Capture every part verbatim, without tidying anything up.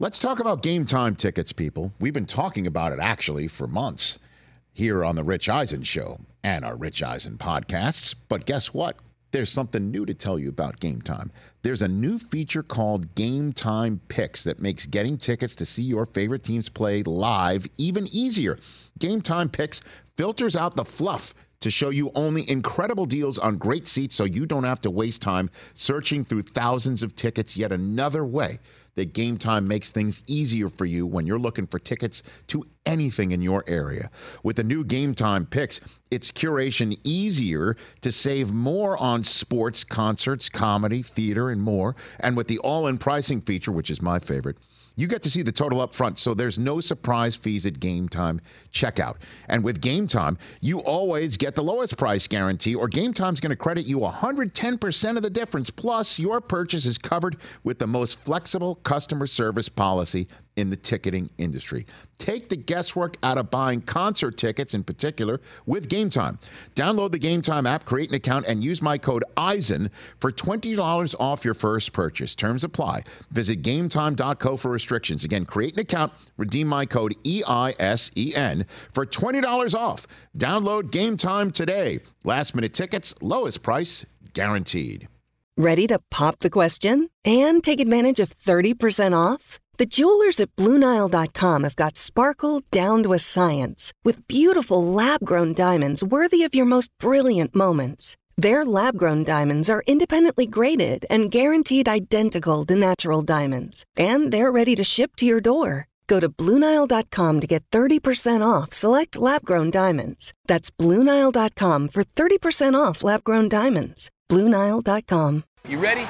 Let's talk about Game Time tickets, people. We've been talking about it, actually, for months here on the Rich Eisen Show and our Rich Eisen podcasts. But guess what? There's something new to tell you about Game Time. There's a new feature called Game Time Picks that makes getting tickets to see your favorite teams play live even easier. Game Time Picks filters out the fluff to show you only incredible deals on great seats so you don't have to waste time searching through thousands of tickets. Yet another way that Game Time makes things easier for you when you're looking for tickets to anything in your area. With the new Game Time Picks, it's curation easier to save more on sports, concerts, comedy, theater, and more. And with the all-in pricing feature, which is my favorite, you get to see the total up front, so there's no surprise fees at Game Time checkout. And with Game Time, you always get the lowest price guarantee, or Game Time's going to credit you one hundred ten percent of the difference. Plus, your purchase is covered with the most flexible customer service policy in the ticketing industry. Take the guesswork out of buying concert tickets in particular with Game Time. Download the Game Time app, create an account, and use my code Eisen for twenty dollars off your first purchase. Terms apply. Visit game time dot co for restrictions. Again, create an account, redeem my code E I S E N for twenty dollars off. Download Game Time today. Last minute tickets, lowest price guaranteed. Ready to pop the question and take advantage of thirty percent off? The jewelers at Blue Nile dot com have got sparkle down to a science with beautiful lab-grown diamonds worthy of your most brilliant moments. Their lab-grown diamonds are independently graded and guaranteed identical to natural diamonds. And they're ready to ship to your door. Go to Blue Nile dot com to get thirty percent off select lab-grown diamonds. That's Blue Nile dot com for thirty percent off lab-grown diamonds. Blue Nile dot com. You ready?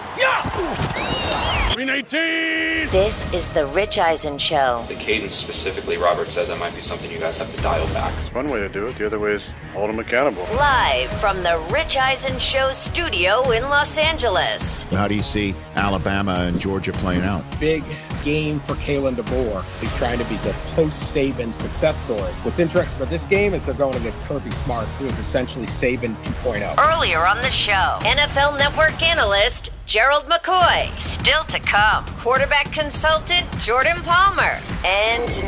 Yeah! Green eighteen! This is the Rich Eisen Show. The cadence specifically, Robert said that might be something you guys have to dial back. It's one way to do it. The other way is hold them accountable. Live from the Rich Eisen Show studio in Los Angeles. How do you see Alabama and Georgia playing out? Big game for Kalen DeBoer. He's trying to be the post-Saban success story. What's interesting about this game is they're going against Kirby Smart, who is essentially Saban two point oh. Earlier on the show, N F L Network analyst Gerald McCoy. Still to come, quarterback consultant Jordan Palmer. And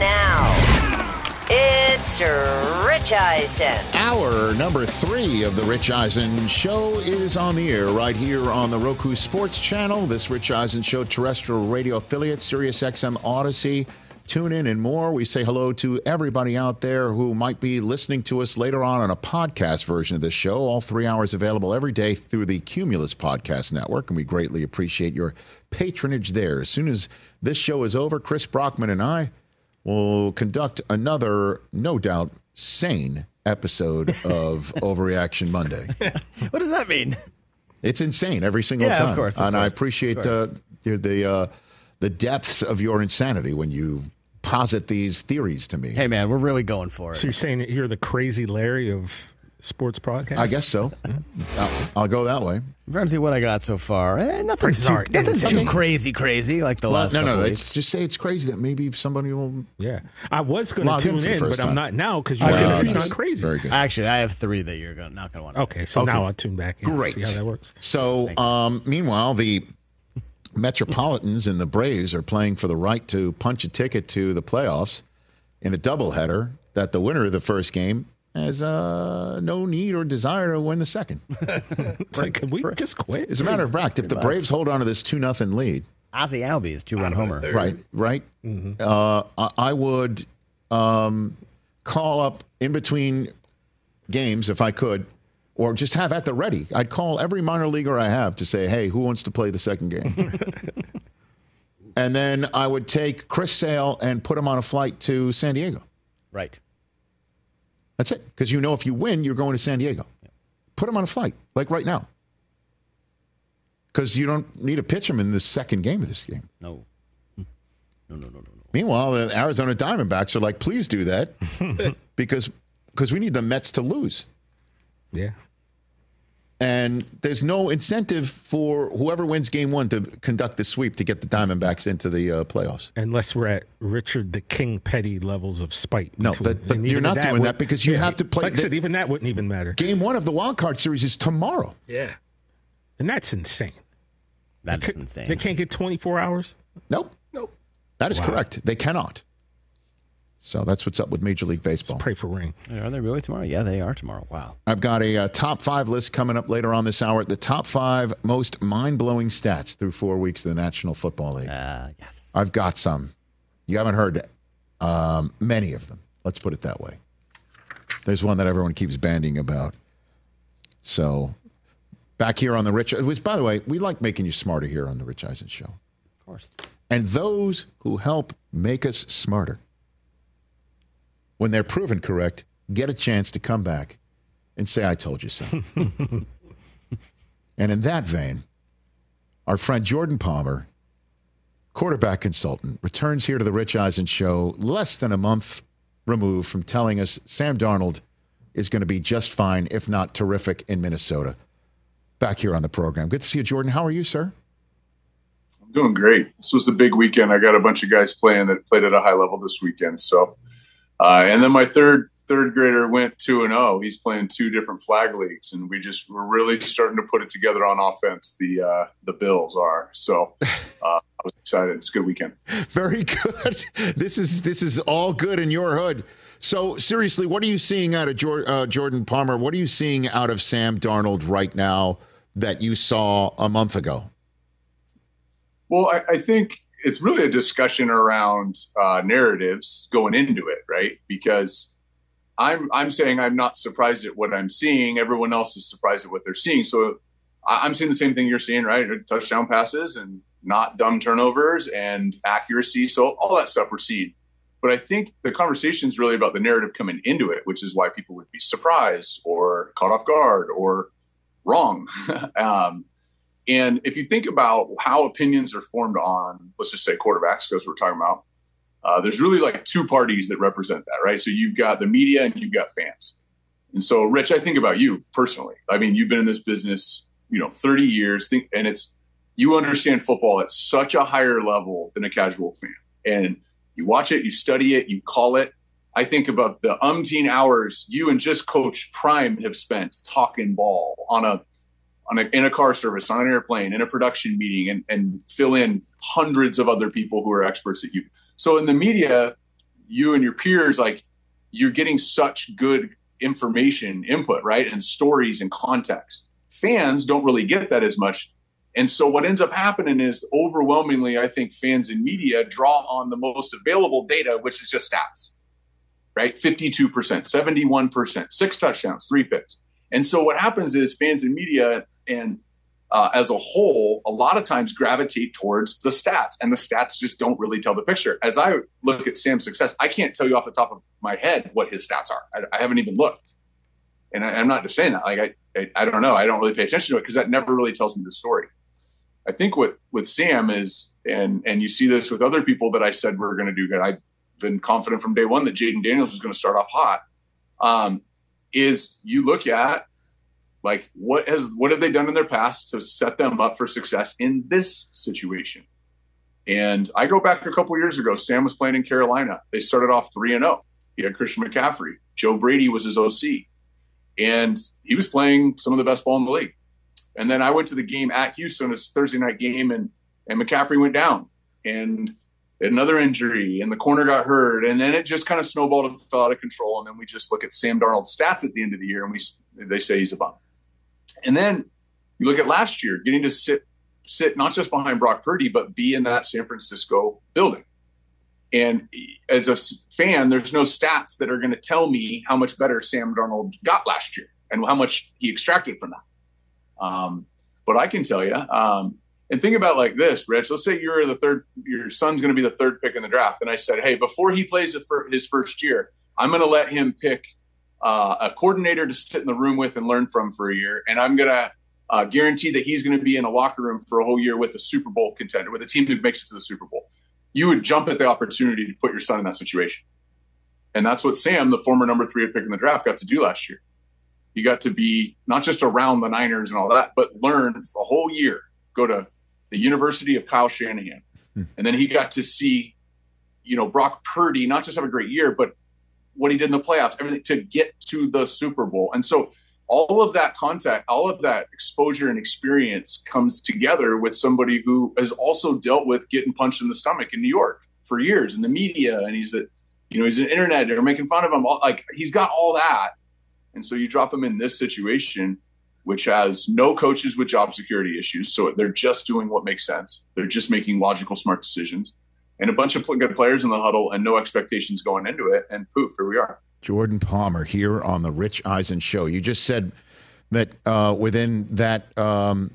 now, it's Rich Eisen. Hour number three of the Rich Eisen Show is on the air right here on the Roku Sports Channel. This Rich Eisen Show terrestrial radio affiliate, Sirius X M Odyssey, TuneIn, and more. We say hello to everybody out there who might be listening to us later on on a podcast version of this show. All three hours available every day through the Cumulus Podcast Network, and we greatly appreciate your patronage there. As soon as this show is over, Chris Brockman and I will conduct another, no doubt, sane episode of Overreaction Monday. What does that mean? It's insane every single yeah, time. Of course, of and course, I appreciate uh, the uh, the depths of your insanity when you posit these theories to me. Hey, man, we're really going for it. So you're saying that you're the crazy Larry of sports podcasts? I guess so. I'll, I'll go that way. Ramsey, what I got so far? Eh, nothing's too, nothing's too crazy, crazy like the well, last no, couple no, weeks. it's just say it's crazy that maybe somebody will. Yeah, I was going to tune in, but time. I'm not now because you well, said it's not crazy. Very good. Actually, I have three that you're gonna, not going to want to. Okay, so okay. now I'll tune back in. Great. See how that works. So, um, meanwhile, the Metropolitans and the Braves are playing for the right to punch a ticket to the playoffs in a doubleheader that the winner of the first game has uh, no need or desire to win the second. It's like, can we just quit? As a matter of fact, if the Braves hold on to this two nothing lead, Ozzie Albies two-run homer. Right, right. Mm-hmm. Uh, I, I would um, call up in between games if I could, or just have at the ready. I'd call every minor leaguer I have to say, hey, who wants to play the second game? And then I would take Chris Sale and put him on a flight to San Diego. Right. That's it. Because you know if you win, you're going to San Diego. Yeah. Put him on a flight, like right now. Because you don't need to pitch him in the second game of this game. No. No, no, no, no, no. Meanwhile, the Arizona Diamondbacks are like, please do that. because because we need the Mets to lose. Yeah. And there's no incentive for whoever wins game one to conduct the sweep to get the Diamondbacks into the uh, playoffs. Unless we're at Richard the King Petty levels of spite. No, but, but you're not that doing would, that because you yeah, have to play. Like I said, even that wouldn't even matter. Game one of the wild card series is tomorrow. Yeah. And that's insane. That's they insane. They can't get twenty-four hours? Nope. Nope. That is Wow. correct. They cannot. So that's what's up with Major League Baseball. Let's pray for rain. Are they really tomorrow? Yeah, they are tomorrow. Wow. I've got a uh, top five list coming up later on this hour. The top five most mind-blowing stats through four weeks of the National Football League. Uh, yes. I've got some. You haven't heard um, many of them. Let's put it that way. There's one that everyone keeps bandying about. So back here on the Rich, which, by the way, we like making you smarter here on the Rich Eisen Show. Of course. And those who help make us smarter, when they're proven correct, get a chance to come back and say, I told you so. And in that vein, our friend Jordan Palmer, quarterback consultant, returns here to the Rich Eisen Show less than a month removed from telling us Sam Darnold is going to be just fine, if not terrific, in Minnesota. Back here on the program. Good to see you, Jordan. How are you, sir? I'm doing great. This was a big weekend. I got a bunch of guys playing that played at a high level this weekend. So, uh, and then my third third grader went two and zero. He's playing two different flag leagues, and we just we're really starting to put it together on offense. The uh, the Bills are so. Uh, I was excited. It's a good weekend. Very good. This is this is all good in your hood. So seriously, what are you seeing out of Jor- uh, Jordan Palmer? What are you seeing out of Sam Darnold right now that you saw a month ago? Well, I, I think it's really a discussion around uh, narratives going into it, right? Because I'm I'm saying I'm not surprised at what I'm seeing. Everyone else is surprised at what they're seeing. So I'm seeing the same thing you're seeing, right? Touchdown passes and not dumb turnovers and accuracy. So all that stuff we're seeing. But I think the conversation is really about the narrative coming into it, which is why people would be surprised or caught off guard or wrong. um, and if you think about how opinions are formed on, let's just say quarterbacks, because we're talking about, uh, there's really like two parties that represent that, right? So you've got the media and you've got fans. And so, Rich, I think about you personally. I mean, you've been in this business, you know, thirty years, think, and it's, you understand football at such a higher level than a casual fan. And you watch it, you study it, you call it. I think about the umpteen hours you and just Coach Prime have spent talking ball on a, on a in a car service, on an airplane, in a production meeting, and, and fill in hundreds of other people who are experts at you. So in the media, you and your peers, like, you're getting such good information input, right? And stories and context. Fans don't really get that as much. And so what ends up happening is overwhelmingly, I think fans and media draw on the most available data, which is just stats, right? fifty-two percent, seventy-one percent, six touchdowns, three picks. And so what happens is fans and media and uh, as a whole, a lot of times gravitate towards the stats, and the stats just don't really tell the picture. As I look at Sam's success, I can't tell you off the top of my head what his stats are. I, I haven't even looked. And I, I'm not just saying that. Like, I, I, I don't know. I don't really pay attention to it because that never really tells me the story. I think what with Sam is, and and you see this with other people that I said we were going to do good. I've been confident from day one that Jaden Daniels was going to start off hot. Um, is you look at like what has what have they done in their past to set them up for success in this situation? And I go back a couple of years ago. Sam was playing in Carolina. They started off three and zero. He had Christian McCaffrey. Joe Brady was his O C, and he was playing some of the best ball in the league. And then I went to the game at Houston, it's a Thursday night game, and, and McCaffrey went down and another injury, and the corner got hurt. And then it just kind of snowballed and fell out of control. And then we just look at Sam Darnold's stats at the end of the year, and we they say he's a bum. And then you look at last year, getting to sit sit not just behind Brock Purdy, but be in that San Francisco building. And as a fan, there's no stats that are going to tell me how much better Sam Darnold got last year and how much he extracted from that. Um, but I can tell you, um, and think about like this, Rich, let's say you're the third, your son's going to be the third pick in the draft. And I said, hey, before he plays his first year, I'm going to let him pick uh, a coordinator to sit in the room with and learn from for a year. And I'm going to uh, guarantee that he's going to be in a locker room for a whole year with a Super Bowl contender, with a team that makes it to the Super Bowl. You would jump at the opportunity to put your son in that situation. And that's what Sam, the former number three pick in the draft, got to do last year. He got to be not just around the Niners and all that, but learn for a whole year, go to the University of Kyle Shanahan. Hmm. And then he got to see, you know, Brock Purdy, not just have a great year, but what he did in the playoffs, everything to get to the Super Bowl. And so all of that contact, all of that exposure and experience comes together with somebody who has also dealt with getting punched in the stomach in New York for years in the media, and he's the, you know, he's an internet, they're making fun of him. Like, he's got all that. And so you drop him in this situation, which has no coaches with job security issues. So they're just doing what makes sense. They're just making logical, smart decisions, and a bunch of good players in the huddle and no expectations going into it. And poof, here we are. Jordan Palmer here on the Rich Eisen Show. You just said that uh, within that um,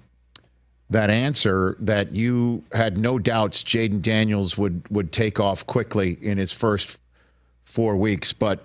that answer that you had no doubts Jayden Daniels would would take off quickly in his first four weeks, but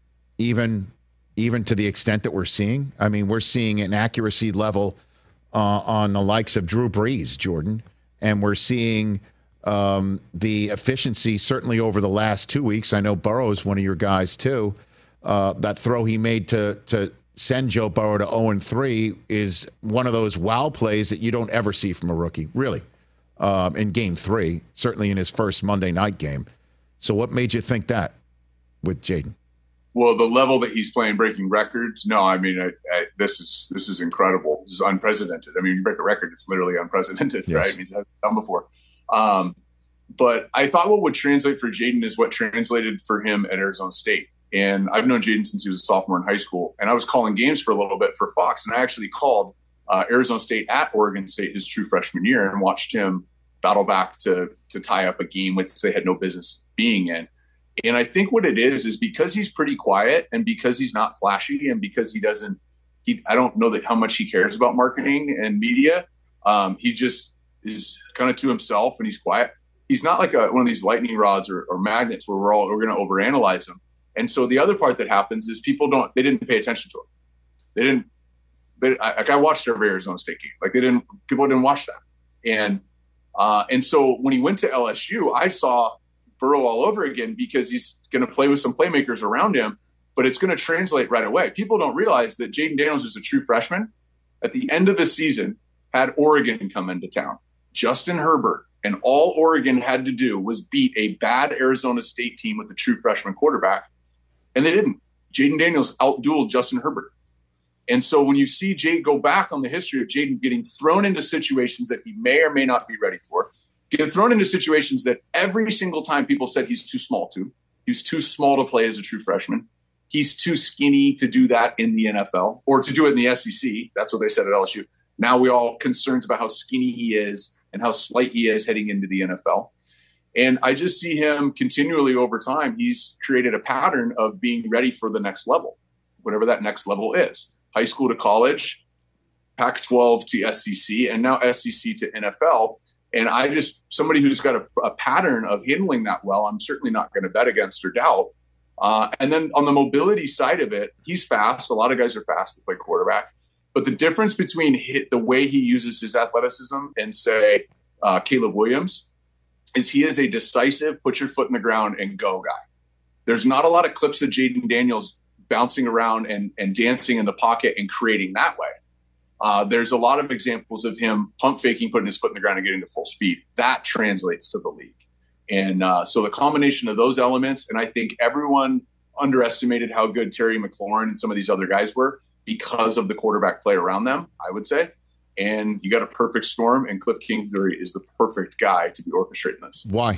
even even to the extent that we're seeing, I mean, we're seeing an accuracy level uh, on the likes of Drew Brees, Jordan, and we're seeing um, the efficiency certainly over the last two weeks. I know Burrow's one of your guys too. Uh, that throw he made to to send Joe Burrow to oh and three is one of those wow plays that you don't ever see from a rookie, really, um, in game three, certainly in his first Monday night game. So what made you think that with Jayden? Well, the level that he's playing, breaking records. No, I mean, I, I, this is this is incredible. This is unprecedented. I mean, you break a record, it's literally unprecedented, yes. Right? I mean, it hasn't done before. Um, but I thought what would translate for Jayden is what translated for him at Arizona State. And I've known Jayden since he was a sophomore in high school. And I was calling games for a little bit for Fox. And I actually called uh, Arizona State at Oregon State his true freshman year and watched him battle back to to tie up a game which they had no business being in. And I think what it is is because he's pretty quiet and because he's not flashy and because he doesn't, he I don't know that how much he cares about marketing and media. Um, he just is kind of to himself and he's quiet. He's not like a, one of these lightning rods or, or magnets where we're all we're going to overanalyze him. And so the other part that happens is people don't they didn't pay attention to him. They didn't. They, I, like I watched every Arizona State game. Like they didn't. People didn't watch that. And uh, and so when he went to L S U, I saw Burrow all over again because he's going to play with some playmakers around him, but it's going to translate right away. People don't realize that Jayden Daniels is a true freshman. At the end of the season, had Oregon come into town. Justin Herbert, and all Oregon had to do was beat a bad Arizona State team with a true freshman quarterback, and they didn't. Jayden Daniels outdueled Justin Herbert. And so when you see Jay go back on the history of Jayden getting thrown into situations that he may or may not be ready for, get thrown into situations that every single time people said he's too small to. He's too small to play as a true freshman. He's too skinny to do that in the N F L or to do it in the S E C. That's what they said at L S U. Now we all concerns about how skinny he is and how slight he is heading into the N F L. And I just see him continually over time. He's created a pattern of being ready for the next level, whatever that next level is. High school to college, Pac twelve to S E C, and now S E C to N F L. And I just, somebody who's got a, a pattern of handling that well, I'm certainly not going to bet against or doubt. Uh, and then on the mobility side of it, he's fast. A lot of guys are fast that play quarterback. But the difference between hit, the way he uses his athleticism and, say, uh, Caleb Williams is he is a decisive, put your foot in the ground and go guy. There's not a lot of clips of Jayden Daniels bouncing around and, and dancing in the pocket and creating that way. Uh, there's a lot of examples of him pump faking, putting his foot in the ground and getting to full speed. That translates to the league. And uh, so the combination of those elements, and I think everyone underestimated how good Terry McLaurin and some of these other guys were because of the quarterback play around them, I would say. And you got a perfect storm, and Cliff Kingsbury is the perfect guy to be orchestrating this. Why?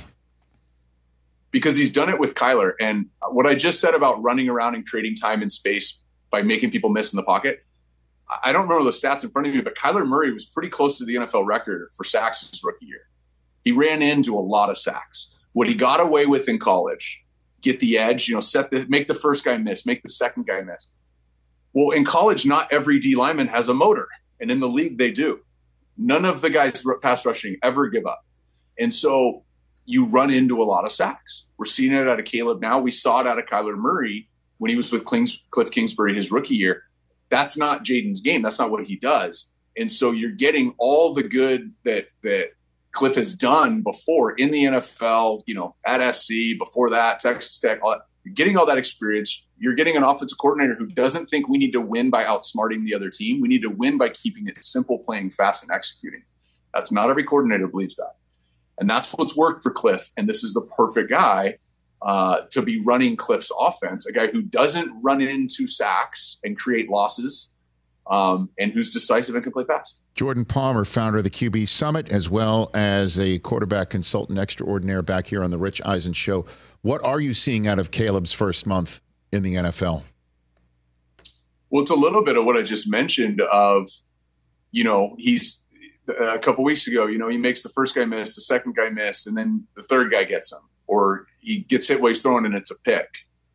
Because he's done it with Kyler. And what I just said about running around and creating time and space by making people miss in the pocket, I don't remember the stats in front of me, but Kyler Murray was pretty close to the N F L record for sacks his rookie year. He ran into a lot of sacks. What he got away with in college, get the edge, you know, set the, make the first guy miss, make the second guy miss. Well, in college, not every D lineman has a motor, and in the league they do. None of the guys pass rushing ever give up. And so you run into a lot of sacks. We're seeing it out of Caleb now. We saw it out of Kyler Murray when he was with Cliff Kingsbury his rookie year. That's not Jayden's game. That's not what he does. And so you're getting all the good that that Cliff has done before in the N F L, you know, at S C, before that, Texas Tech, all that. You're getting all that experience. You're getting an offensive coordinator who doesn't think we need to win by outsmarting the other team. We need to win by keeping it simple, playing fast, and executing. That's not every coordinator believes that. And that's what's worked for Cliff. And this is the perfect guy uh, to be running Cliff's offense, a guy who doesn't run into sacks and create losses, um, and who's decisive and can play fast. Jordan Palmer, founder of the Q B Summit, as well as a quarterback consultant extraordinaire back here on the Rich Eisen Show. What are you seeing out of Caleb's first month in the N F L? Well, it's a little bit of what I just mentioned of, you know, he's a couple weeks ago, you know, he makes the first guy miss, the second guy miss, and then the third guy gets him, or he gets hit while he's throwing and it's a pick.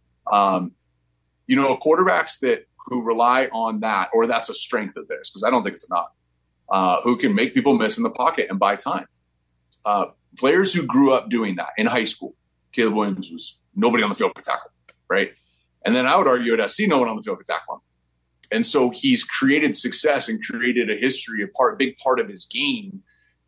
Um, you know, quarterbacks that who rely on that, or that's a strength of theirs, because I don't think it's not, uh, who can make people miss in the pocket and buy time. Uh, players who grew up doing that in high school. Caleb Williams was nobody on the field could tackle him, right? And then I would argue at S C, no one on the field could tackle him. And so he's created success and created a history. A part, big part of his game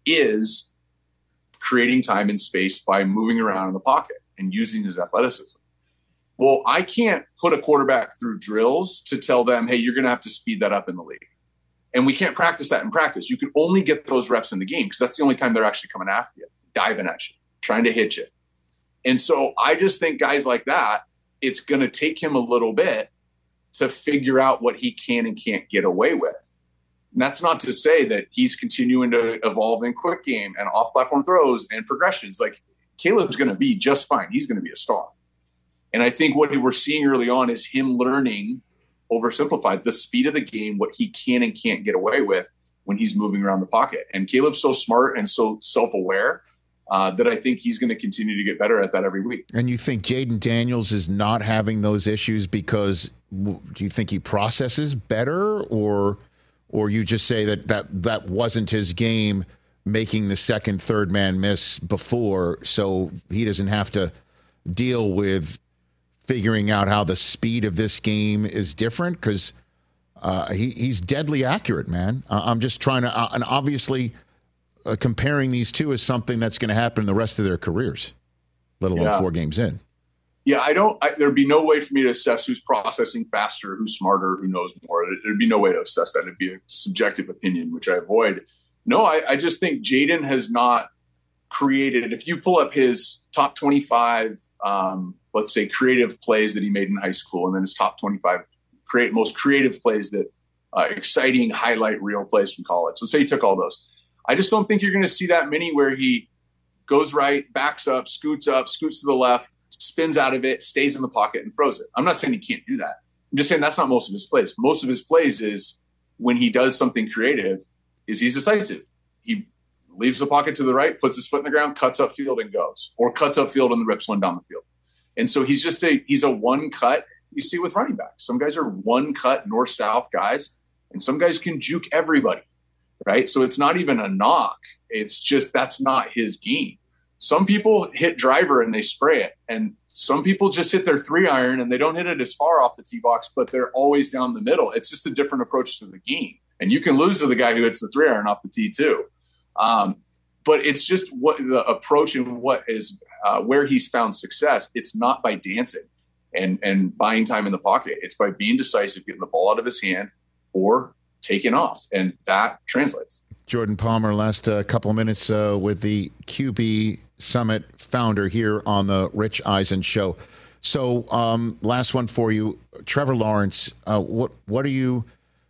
is creating time and space by moving around in the pocket and using his athleticism. Well, I can't put a quarterback through drills to tell them, hey, you're going to have to speed that up in the league. And we can't practice that in practice. You can only get those reps in the game because that's the only time they're actually coming after you, diving at you, trying to hit you. And so I just think guys like that, it's going to take him a little bit to figure out what he can and can't get away with. And that's not to say that he's continuing to evolve in quick game and off-platform throws and progressions. Like, Caleb's going to be just fine. He's going to be a star. And I think what we're seeing early on is him learning, oversimplified, the speed of the game, what he can and can't get away with when he's moving around the pocket. And Caleb's so smart and so self-aware uh, that I think he's going to continue to get better at that every week. And you think Jaden Daniels is not having those issues because do you think he processes better, or or you just say that that, that wasn't his game, making the second, third man miss before, so he doesn't have to deal with figuring out how the speed of this game is different? Because uh, he, he's deadly accurate, man. Uh, I'm just trying to, uh, and obviously uh, comparing these two is something that's going to happen the rest of their careers, let alone yeah. four games in. Yeah, I don't, I, there'd be no way for me to assess who's processing faster, who's smarter, who knows more. There'd be no way to assess that. It'd be a subjective opinion, which I avoid. No, I, I just think Jaden has not created, if you pull up his top twenty-five, um, let's say creative plays that he made in high school, and then his top twenty-five create most creative plays that uh, exciting highlight reel plays from college. Let's say he took all those. I just don't think you're going to see that many where he goes right, backs up, scoots up, scoots to the left, spins out of it, stays in the pocket, and throws it. I'm not saying he can't do that. I'm just saying that's not most of his plays. Most of his plays is when he does something creative, is he's decisive. He leaves the pocket to the right, puts his foot in the ground, cuts up field and goes, or cuts up field and rips one down the field. And so he's just a, he's a one cut. You see with running backs, some guys are one cut north-south guys, and some guys can juke everybody, right? So it's not even a knock. It's just, that's not his game. Some people hit driver and they spray it. And some people just hit their three iron and they don't hit it as far off the tee box, but they're always down the middle. It's just a different approach to the game. And you can lose to the guy who hits the three iron off the tee too. Um, but it's just what the approach and what is uh, where he's found success. It's not by dancing and, and buying time in the pocket. It's by being decisive, getting the ball out of his hand or taking off. And that translates. Jordan Palmer, last uh, couple of minutes uh, with the Q B Summit founder here on the Rich Eisen Show. So um, last one for you, Trevor Lawrence. Uh, what what are you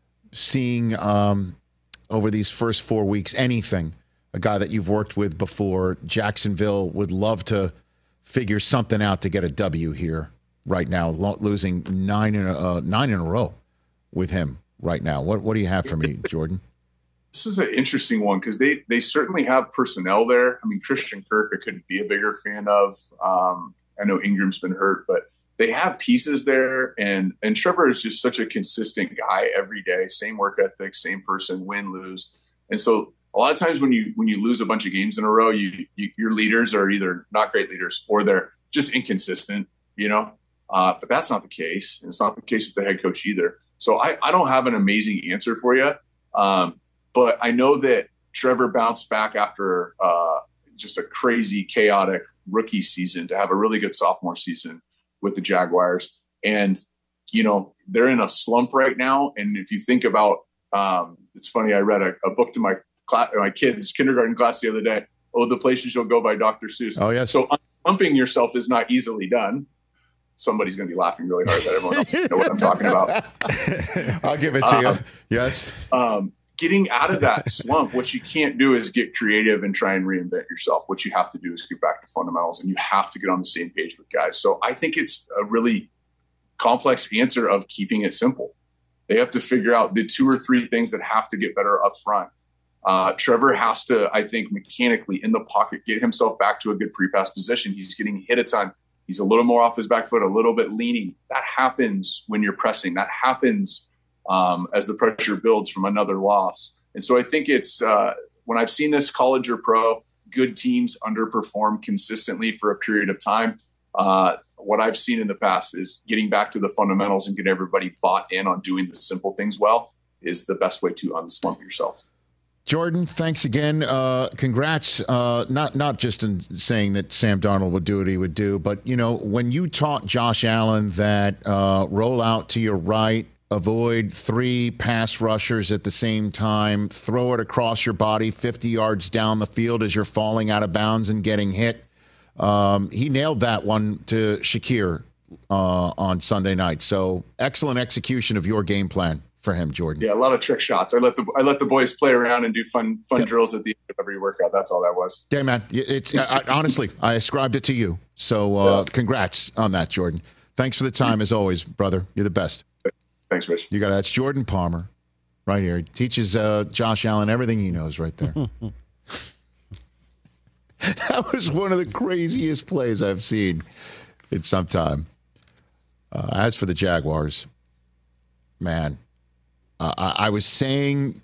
seeing um, over these first four weeks? Anything? A guy that you've worked with before. Jacksonville would love to figure something out to get a W here right now, lo- losing nine in a, uh, nine in a row with him right now. What what do you have for me, Jordan? This is an interesting one because they they certainly have personnel there. I mean, Christian Kirk, I couldn't be a bigger fan of. Um, I know Ingram's been hurt, but they have pieces there. And and Trevor is just such a consistent guy every day, same work ethic, same person, win, lose. And so a lot of times when you when you lose a bunch of games in a row, you, you your leaders are either not great leaders or they're just inconsistent, you know. Uh, but that's not the case. And it's not the case with the head coach either. So I, I don't have an amazing answer for you. Um, But I know that Trevor bounced back after uh, just a crazy, chaotic rookie season to have a really good sophomore season with the Jaguars. And, you know, they're in a slump right now. And if you think about, um, it's funny, I read a, a book to my class, my kids' kindergarten class the other day, Oh, the Places You'll Go by Doctor Seuss. Oh, yes. So slumping yourself is not easily done. somebody's going to be laughing really hard that everyone else know what I'm talking about. I'll give it to um, you. Yes. Um, getting out of that slump, what you can't do is get creative and try and reinvent yourself. What you have to do is get back to fundamentals, and you have to get on the same page with guys. So I think it's a really complex answer of keeping it simple. They have to figure out the two or three things that have to get better up front. Uh, Trevor has to, I think, mechanically in the pocket, get himself back to a good pre-pass position. He's getting hit a ton. He's a little more off his back foot, a little bit leaning. That happens when you're pressing. That happens um, as the pressure builds from another loss. And so I think it's uh, when I've seen this college or pro, good teams underperform consistently for a period of time. Uh, what I've seen in the past is getting back to the fundamentals and get everybody bought in on doing the simple things well is the best way to unslump yourself. Jordan, thanks again. Uh, congrats. Uh, not not just in saying that Sam Darnold would do what he would do, but you know when you taught Josh Allen that uh, roll out to your right, avoid three pass rushers at the same time, throw it across your body fifty yards down the field as you're falling out of bounds and getting hit. Um, he nailed that one to Shakir uh, on Sunday night. So excellent execution of your game plan for him, Jordan. Yeah, a lot of trick shots. I let the I let the boys play around and do fun fun yeah. drills at the end of every workout. That's all that was. Yeah, man. It's I, I, honestly, I ascribed it to you. So uh, yeah. congrats on that, Jordan. Thanks for the time as always, brother. You're the best. Thanks, Rich. You got that's Jordan Palmer, right here. He teaches uh, Josh Allen everything he knows, right there. That was one of the craziest plays I've seen in some time. Uh, as for the Jaguars, man. Uh, I, I was saying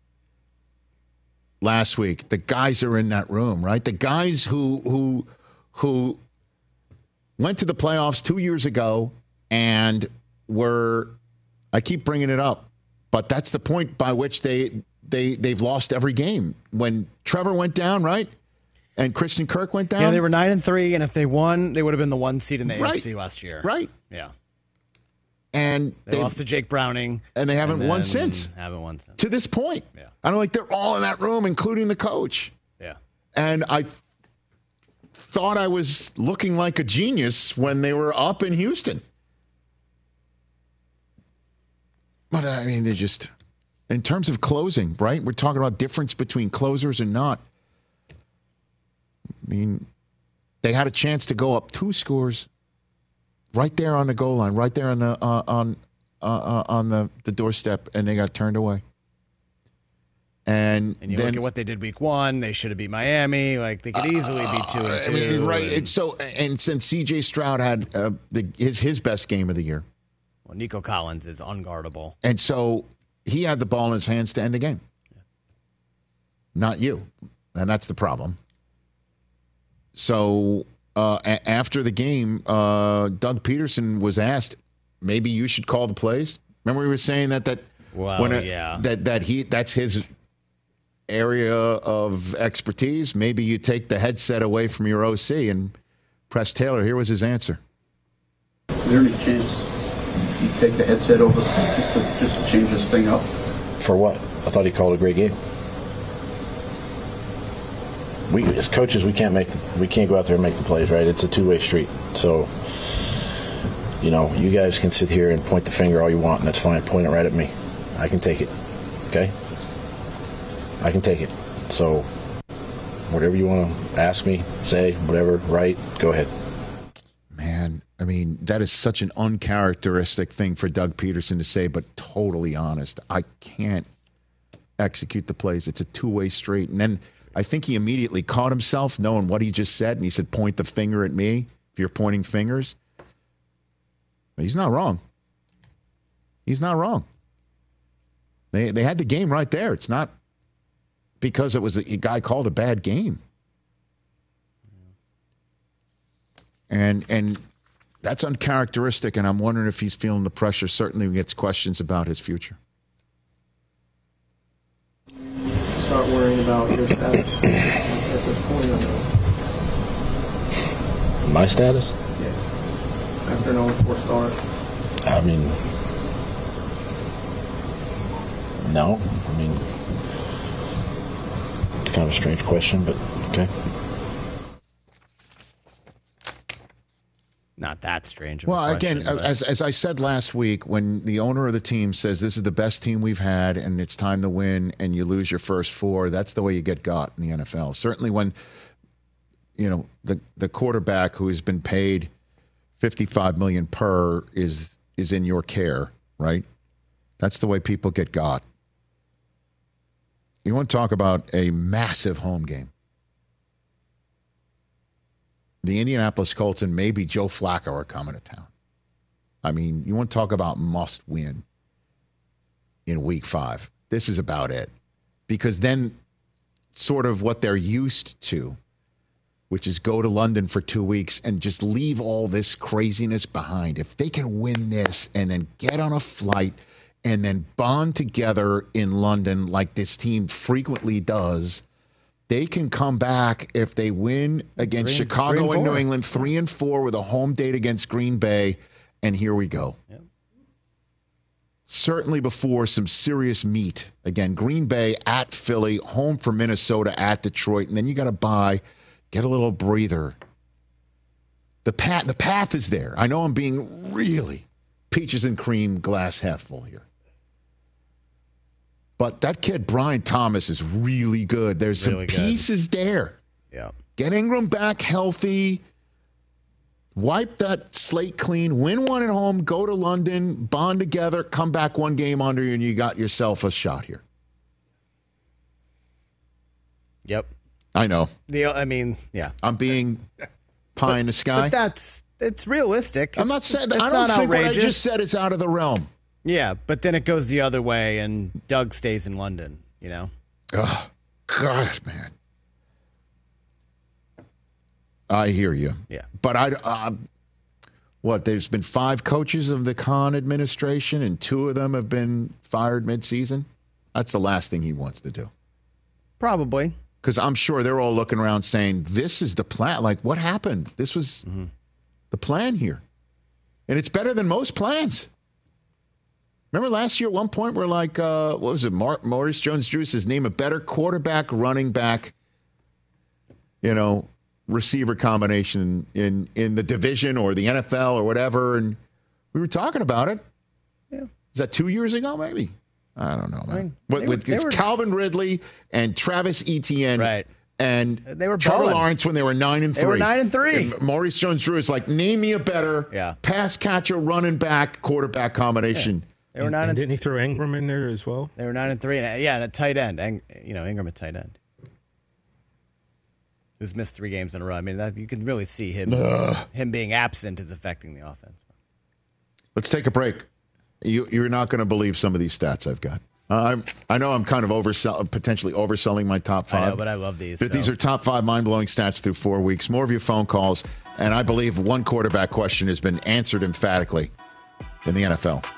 last week, the guys are in that room, right? The guys who who who went to the playoffs two years ago and were, I keep bringing it up, but that's the point by which they they they've lost every game. When Trevor went down, right, and Christian Kirk went down, yeah, they were nine and three, and if they won, they would have been the one seed in the right. A F C last year, right? Yeah. And they lost to Jake Browning. And they haven't and won since. Haven't won since. To this point. Yeah. I don't like they're all in that room, including the coach. Yeah. And I th- thought I was looking like a genius when they were up in Houston. But, I mean, they just, in terms of closing, right? We're talking about difference between closers and not. I mean, they had a chance to go up two scores. Right there on the goal line, right there on the uh, on uh, uh, on the, the doorstep, and they got turned away. And, and you then, look at what they did week one; they should have beat Miami. Like they could easily uh, be two and two. I mean, right? And, and so, and since C J Stroud had uh, the, his his best game of the year, well, Nico Collins is unguardable, and so he had the ball in his hands to end the game. Yeah. Not you, and that's the problem. So. Uh, a- after the game, uh, Doug Peterson was asked, maybe you should call the plays. Remember we were saying that that well, when a, yeah. that that he that's his area of expertise. Maybe you take the headset away from your O C and press Taylor. Here was his answer. Is there any chance you take the headset over just to, just to change this thing up? For what? I thought he called a great game. We as coaches, we can't make the, we can't go out there and make the plays, right? It's a two-way street. So, you know, you guys can sit here and point the finger all you want, and that's fine. Point it right at me. I can take it. Okay? I can take it. So, whatever you want to ask me, say, whatever, right? Go ahead. Man, I mean, that is such an uncharacteristic thing for Doug Peterson to say, but totally honest. I can't execute the plays. It's a two-way street, and then. I think he immediately caught himself knowing what he just said, and he said, point the finger at me if you're pointing fingers. But he's not wrong. He's not wrong. They they had the game right there. It's not because it was a, a guy called a bad game. And and that's uncharacteristic, and I'm wondering if he's feeling the pressure. Certainly he gets questions about his future. Start worrying about your status at this point? My status? Yeah. After an oh and four start. I mean, no. I mean, it's kind of a strange question, but okay. Not that strange. Of Well, a question, again, but... as as I said last week, when the owner of the team says this is the best team we've had and it's time to win, and you lose your first four, that's the way you get got in the N F L. Certainly, when you know the the quarterback who has been paid fifty-five million dollars per is is in your care, right? That's the way people get got. You want to talk about a massive home game? The Indianapolis Colts and maybe Joe Flacco are coming to town. I mean, you want to talk about must win in week five. This is about it. Because then sort of what they're used to, which is go to London for two weeks and just leave all this craziness behind. If they can win this and then get on a flight and then bond together in London like this team frequently does, they can come back if they win against three, Chicago three and, and New England, three and four with a home date against Green Bay, and here we go. Yep. Certainly before some serious meat. Again, Green Bay at Philly, home for Minnesota at Detroit, and then you got to buy, get a little breather. The path, the path is there. I know I'm being really peaches and cream glass half full here. But that kid, Brian Thomas, is really good. There's some really good. pieces there. Yeah. Get Ingram back healthy. Wipe that slate clean. Win one at home. Go to London. Bond together. Come back one game under you, and you got yourself a shot here. Yep. I know. The, I mean, yeah. I'm being pie but, in the sky. But that's it's realistic. It's, I'm not saying that. It's I don't not think outrageous. what I just said is out of the realm. Yeah, but then it goes the other way, and Doug stays in London, you know? Oh, God, man. I hear you. Yeah. But I, uh, what, there's been five coaches of the Khan administration, and two of them have been fired midseason? That's the last thing he wants to do. Probably. Because I'm sure they're all looking around saying, this is the plan. Like, what happened? This was mm-hmm. the plan here. And it's better than most plans. Remember last year at one point we're like, uh, what was it, Mar- Maurice Jones-Drew says, name a better quarterback, running back, you know, receiver combination in, in the division or the N F L or whatever. And we were talking about it. Yeah. Is that two years ago, maybe? I don't know, man. I mean, with, were, with it's were, Calvin Ridley and Travis Etienne. Right. And they were Trevor balling. Lawrence when they were nine and three. They were nine and three. And Maurice Jones-Drew is like, name me a better yeah. pass catcher, running back, quarterback combination. Yeah. They were and, nine and and didn't he throw Ingram in there as well? They were nine and three, and yeah, and a tight end, and you know Ingram a tight end, who's missed three games in a row. I mean, that, you can really see him Ugh. him being absent is affecting the offense. Let's take a break. You, you're not going to believe some of these stats I've got. Uh, I I know I'm kind of oversell, potentially overselling my top five. I know, but I love these. But so. These are top five mind-blowing stats through four weeks. More of your phone calls, and I believe one quarterback question has been answered emphatically in the N F L.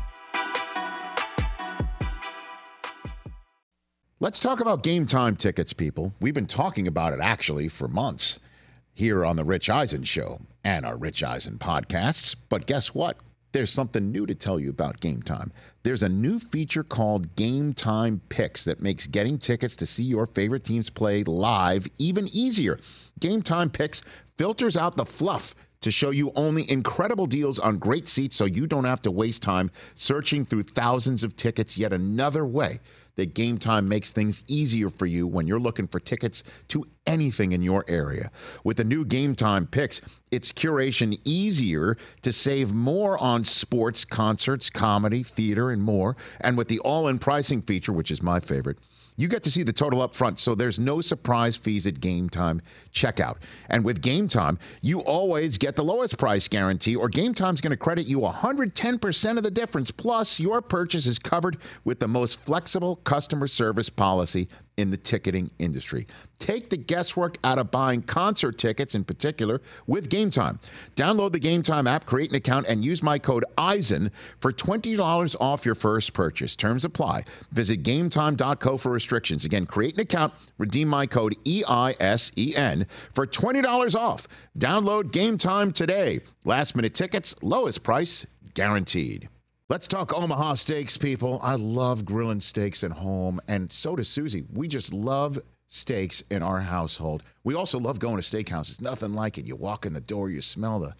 Let's talk about Game Time tickets, people. We've been talking about it, actually, for months here on The Rich Eisen Show and our Rich Eisen podcasts. But guess what? There's something new to tell you about Game Time. There's a new feature called Game Time Picks that makes getting tickets to see your favorite teams play live even easier. Game Time Picks filters out the fluff to show you only incredible deals on great seats so you don't have to waste time searching through thousands of tickets. Yet another way that Game Time makes things easier for you when you're looking for tickets to anything in your area. With the new Game Time Picks, it's curation easier to save more on sports, concerts, comedy, theater, and more. And with the all-in pricing feature, which is my favorite, you get to see the total up front, so there's no surprise fees at Game Time checkout. And with Game Time, you always get the lowest price guarantee, or Game Time's going to credit you one hundred ten percent of the difference. Plus, your purchase is covered with the most flexible customer service policy in the ticketing industry. Take the guesswork out of buying concert tickets in particular with Game Time. Download the Game Time app, create an account, and use my code Eisen for twenty dollars off your first purchase. Terms apply. Visit game time dot co for restrictions. Again, create an account, redeem my code E I S E N for twenty dollars off. Download Game Time today. Last minute tickets, lowest price guaranteed. Let's talk Omaha Steaks, people. I love grilling steaks at home, and so does Susie. We just love steaks in our household. We also love going to steakhouses. Nothing like it. You walk in the door, you smell the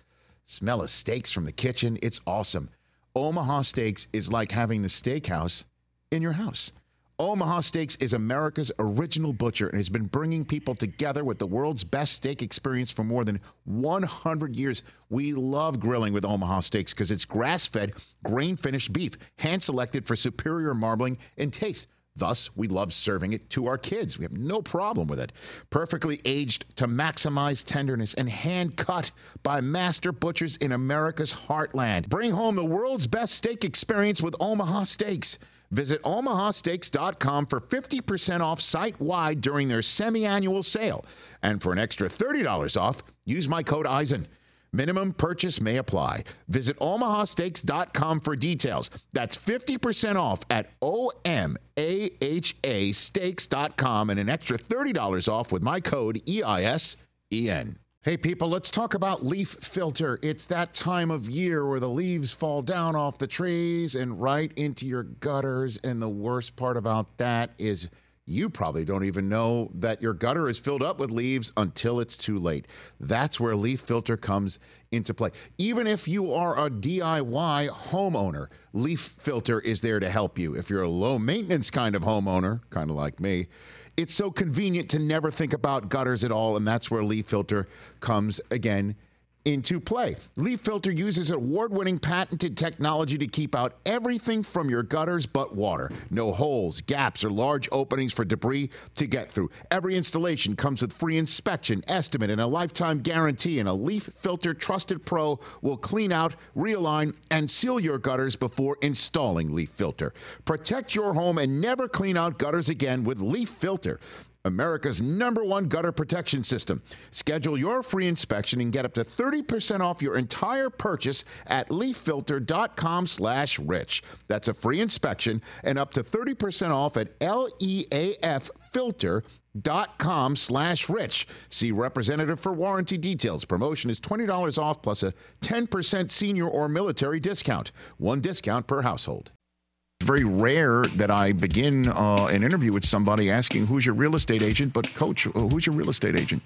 Smell of steaks from the kitchen. It's awesome. Omaha Steaks is like having the steakhouse in your house. Omaha Steaks is America's original butcher and has been bringing people together with the world's best steak experience for more than one hundred years. We love grilling with Omaha Steaks because it's grass-fed, grain-finished beef, hand-selected for superior marbling and taste. Thus, we love serving it to our kids. We have no problem with it. Perfectly aged to maximize tenderness and hand-cut by master butchers in America's heartland. Bring home the world's best steak experience with Omaha Steaks. Visit omaha steaks dot com for fifty percent off site-wide during their semi-annual sale. And for an extra thirty dollars off, use my code Eisen. Minimum purchase may apply. Visit omaha steaks dot com for details. That's fifty percent off at O M A H A steaks dot com and an extra thirty dollars off with my code E I S E N. Hey, people, let's talk about leaf filter. It's that time of year where the leaves fall down off the trees and right into your gutters. And the worst part about that is you probably don't even know that your gutter is filled up with leaves until it's too late. That's where Leaf Filter comes into play. Even if you are a D I Y homeowner, Leaf Filter is there to help you. If you're a low-maintenance kind of homeowner, kind of like me, it's so convenient to never think about gutters at all, and that's where Leaf Filter comes again into play. Leaf Filter uses award-winning patented technology to keep out everything from your gutters but water. No holes, gaps, or large openings for debris to get through. Every installation comes with free inspection, estimate, and a lifetime guarantee, and a Leaf Filter Trusted Pro will clean out, realign, and seal your gutters before installing Leaf Filter. Protect your home and never clean out gutters again with Leaf Filter, America's number one gutter protection system. Schedule your free inspection and get up to thirty percent off your entire purchase at leaf filter dot com slash rich. That's a free inspection and up to thirty percent off at L E A F filter dot com slash rich. See representative for warranty details. Promotion is twenty dollars off plus a ten percent senior or military discount. One discount per household. It's very rare that I begin uh, an interview with somebody asking, who's your real estate agent? But, Coach, who's your real estate agent?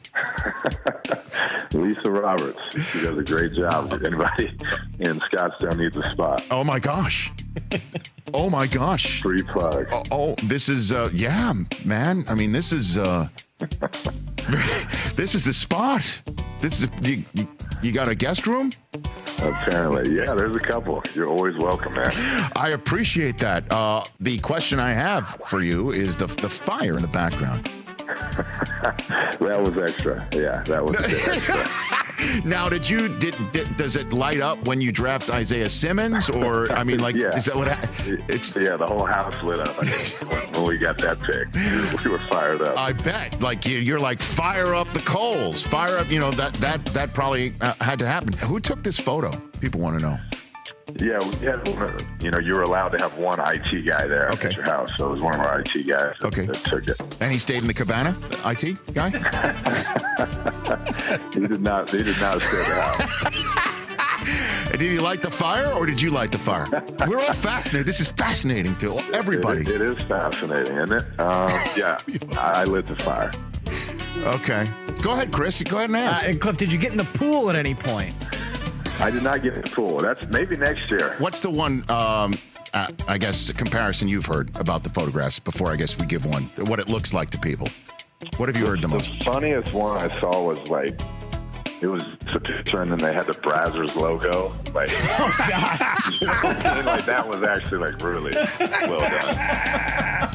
Lisa Roberts. She does a great job. Anybody in Scottsdale needs a spot. Oh, my gosh. Oh, my gosh. Free plug. Oh, oh this is, uh, yeah, man. I mean, this is, uh, this is the spot. This is, you, you, you got a guest room? Apparently. Yeah, there's a couple. You're always welcome, man. I appreciate that. Uh, the question I have for you is the the fire in the background. That was extra. Yeah, that was a bit extra. Now, did you did, did does it light up when you draft Isaiah Simmons, or I mean, like, yeah. is that what ha- it's? Yeah, the whole house lit up when, when we got that pick. We were fired up. I bet. Like you, you're like, fire up the coals, fire up. You know that that that probably uh, had to happen. Who took this photo? People want to know. Yeah, we had one, you know, you were allowed to have one I T guy there okay. at your house. So it was one of our I T guys that, okay. that took it. And he stayed in the cabana, the I T guy? he did not He did not stay at the house. Did he light the fire or did you light the fire? We're all fascinated. This is fascinating to everybody. It, it is fascinating, isn't it? Um, yeah, I, I lit the fire. Okay. Go ahead, Chris. Go ahead and ask. Uh, and Cliff, did you get in the pool at any point? I did not get in the pool. That's maybe next year. What's the one, um, uh, I guess, comparison you've heard about the photographs before I guess we give one, what it looks like to people? What have you heard the, the most? The funniest one I saw was like, it was a picture and then they had the Brazzers logo. Like, oh, gosh. You know what I mean? Like, that was actually like really well done.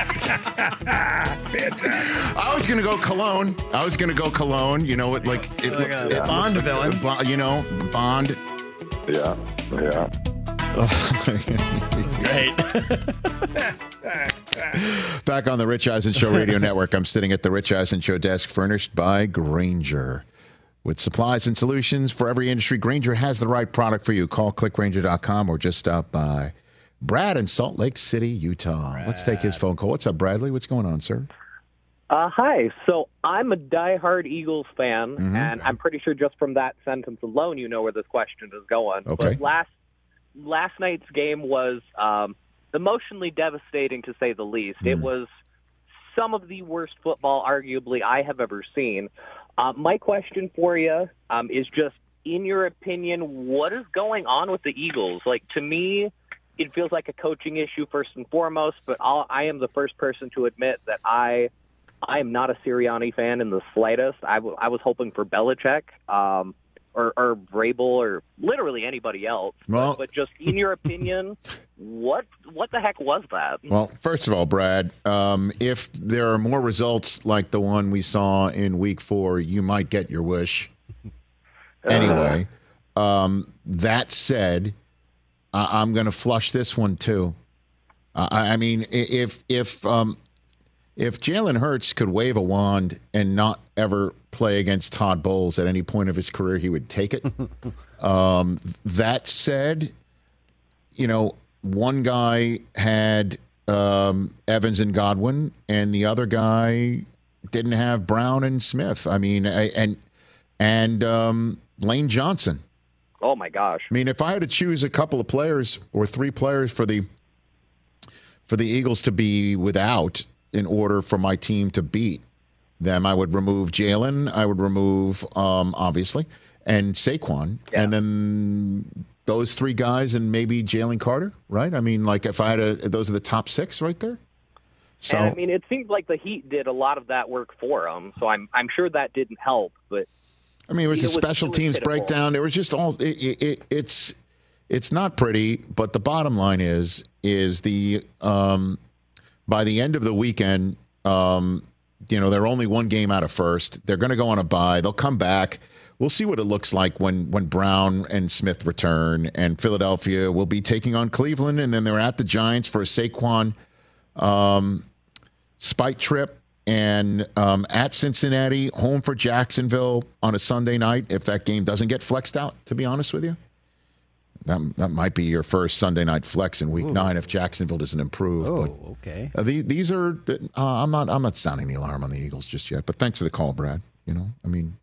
Fantastic. I was gonna go Cologne. I was gonna go Cologne. You know, it like it, like a it Bond like, villain. Uh, you know, Bond. Yeah, yeah. It's great. Back on the Rich Eisen Show Radio Network, I'm sitting at the Rich Eisen Show desk, furnished by Grainger. With supplies and solutions for every industry, Grainger has the right product for you. Call click grainger dot com or just stop by. Brad in Salt Lake City, Utah. Brad. Let's take his phone call. What's up, Bradley? What's going on, sir? Uh, hi. So I'm a diehard Eagles fan, mm-hmm. and I'm pretty sure just from that sentence alone, you know where this question is going. Okay. But last last night's game was um, emotionally devastating, to say the least. Mm. It was some of the worst football, arguably, I have ever seen. Uh, my question for you um, is just in your opinion, what is going on with the Eagles? Like, to me, it feels like a coaching issue first and foremost, but I'll, I am the first person to admit that I I am not a Sirianni fan in the slightest. I, w- I was hoping for Belichick um, or, or Vrabel or literally anybody else. Well, but, but just in your opinion, what what the heck was that? Well, first of all, Brad, um, if there are more results like the one we saw in week four, you might get your wish. Anyway, um, that said, I- I'm going to flush this one too. Uh, I-, I mean, if if um, if Jalen Hurts could wave a wand and not ever play against Todd Bowles at any point of his career, he would take it. um, that said, you know, one guy had um, Evans and Godwin, and the other guy didn't have Brown and Smith. I mean, I, and and um, Lane Johnson. Oh my gosh! I mean, if I had to choose a couple of players or three players for the for the Eagles to be without in order for my team to beat them, I would remove Jalen. I would remove, um, obviously, and Saquon, yeah. and then those three guys, and maybe Jalen Carter. Right? I mean, like if I had a, those are the top six right there. So and, I mean, it seems like the Heat did a lot of that work for them. So I'm I'm sure that didn't help, but. I mean, it was a special teams breakdown. There was just all it, it, it, it's it's not pretty, but the bottom line is is the um, by the end of the weekend, um, you know, they're only one game out of first. They're going to go on a bye. They'll come back. We'll see what it looks like when when Brown and Smith return, and Philadelphia will be taking on Cleveland, and then they're at the Giants for a Saquon um, spite trip. And um, at Cincinnati, home for Jacksonville on a Sunday night, if that game doesn't get flexed out, to be honest with you. That, that might be your first Sunday night flex in week Ooh. nine if Jacksonville doesn't improve. Oh, but, okay. Uh, the, these are uh, I'm not I'm not sounding the alarm on the Eagles just yet, but thanks for the call, Brad. You know, I mean,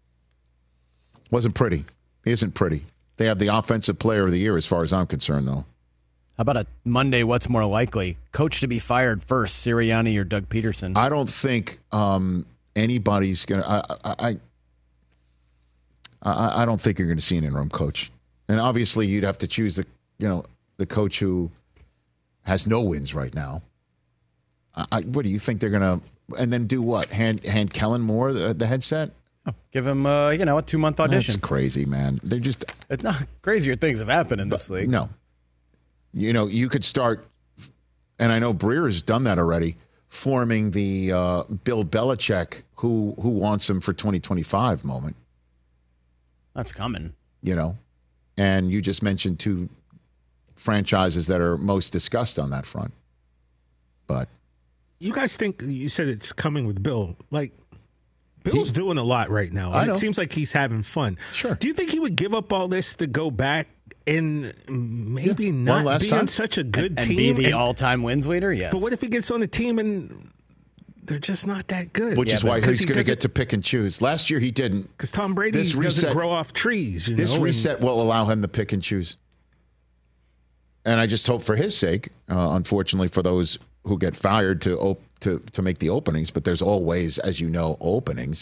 wasn't pretty. Isn't pretty. They have the offensive player of the year as far as I'm concerned, though. How about a Monday, what's more likely? Coach to be fired first, Sirianni or Doug Peterson? I don't think um, anybody's going to – I I I don't think you're going to see an interim coach. And obviously you'd have to choose the, you know, the coach who has no wins right now. I, what do you think they're going to – and then do what? Hand hand Kellen Moore the, the headset? Oh, give him, uh, you know, a two-month audition. That's crazy, man. They're just – It's not crazier things have happened in this league. No. You know, you could start, and I know Breer has done that already, forming the uh, Bill Belichick, who who wants him for twenty twenty-five moment. That's coming. You know, and you just mentioned two franchises that are most discussed on that front. But you guys think, you said it's coming with Bill, like, Bill's he, doing a lot right now, and it seems like he's having fun. Sure. Do you think he would give up all this to go back and maybe yeah. not be time. on such a good and, team? And be the and, all-time wins leader? Yes. But what if he gets on the team and they're just not that good? Which yeah, is why he's he going to get to pick and choose. Last year he didn't. Because Tom Brady this doesn't reset, grow off trees. You this know, reset and, will allow him to pick and choose. And I just hope for his sake, uh, unfortunately for those who get fired, to, op- to, to make the openings. But there's always, as you know, openings.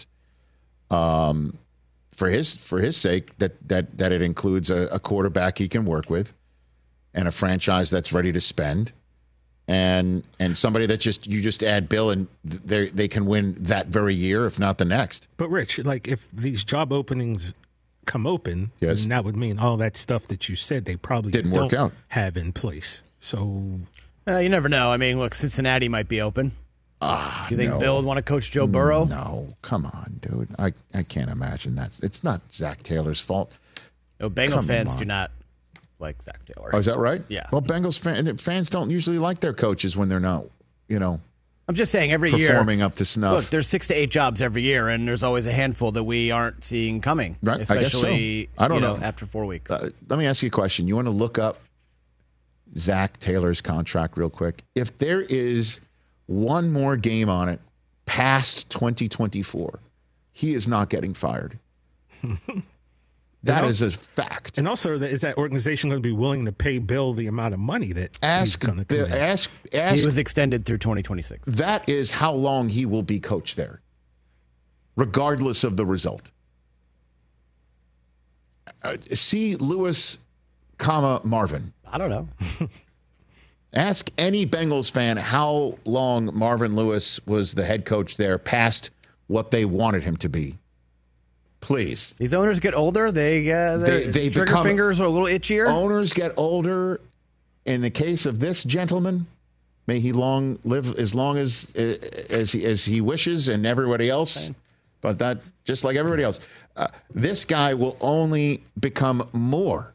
Um, for his for his sake, that that that it includes a, a quarterback he can work with, and a franchise that's ready to spend, and and somebody that just you just add Bill and they they can win that very year, if not the next. But Rich, like if these job openings come open, yes, then that would mean all that stuff that you said they probably didn't don't work out have in place. So uh, you never know. I mean, look, Cincinnati might be open. Ah, Do you think no. Bill would want to coach Joe Burrow? No, come on, dude. I, I can't imagine that. It's not Zach Taylor's fault. No, Bengals come fans on. do not like Zach Taylor. Oh, is that right? Yeah. Well, Bengals fan, fans don't usually like their coaches when they're not, you know. I'm just saying every performing year. Performing up to snuff. Look, there's six to eight jobs every year, and there's always a handful that we aren't seeing coming. Right, especially, I guess so. I don't you know, know. after four weeks. Uh, let me ask you a question. You want to look up Zach Taylor's contract real quick? If there is one more game on it past twenty twenty-four, he is not getting fired. That is a fact. And also, is that organization going to be willing to pay Bill the amount of money that ask, he's going to Bill, ask, ask. He was extended through twenty twenty-six. That is how long he will be coach there, regardless of the result. uh, C. Lewis, comma Marvin? I don't know. Ask any Bengals fan how long Marvin Lewis was the head coach there past what they wanted him to be. Please. These owners get older. They, uh, they, they trigger become, fingers are a little itchier. Owners get older. In the case of this gentleman, may he long live as long as as he, as he wishes, and everybody else. But that, just like everybody else, uh, this guy will only become more